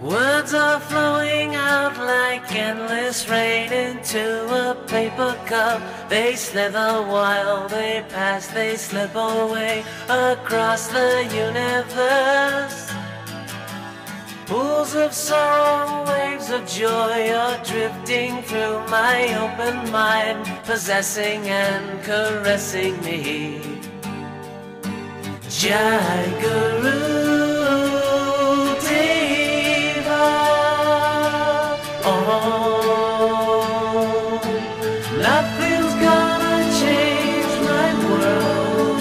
Words are flowing out like endless rain into a paper cup. They slither while they pass, they slip away across the universe. Pools of sorrow, waves of joy are drifting through my open mind, possessing and caressing me. Jai Guru Deva, oh, nothing's gonna change my world.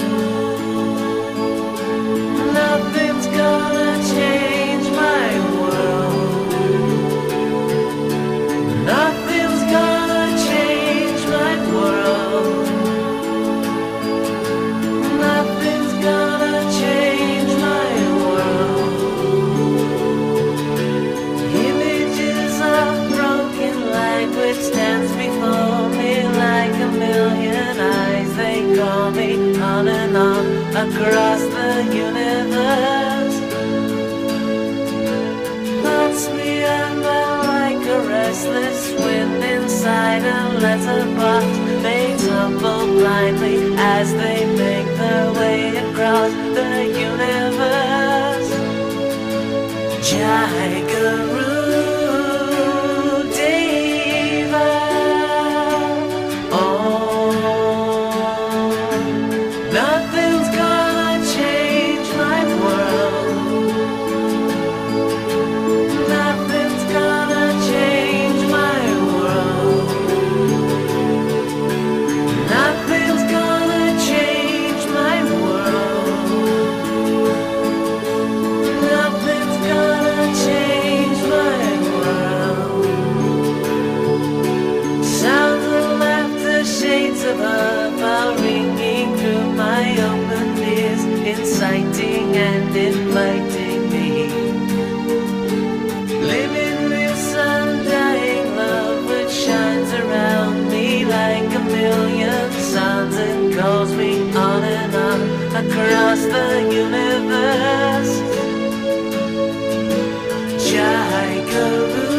Nothing's gonna change my world. Nothing's gonna change my world. Nothing's gonna change my world. Images of broken language stands before me like a million eyes. They call me on and on across the universe. Thoughts meander like a restless wind inside a letterbox. They tumble blindly as they make their way across the universe. Jai Guru Deva, oh, nothing's gonna change my world. Nothing's gonna change my world. Nothing's gonna change my world. Nothing's gonna change my world. Sounds of laughter, shades of love are ringing through my open ears, inciting and inviting me. Living this undying love which shines around me like a million suns and calls me on and on across the universe. Jai Guru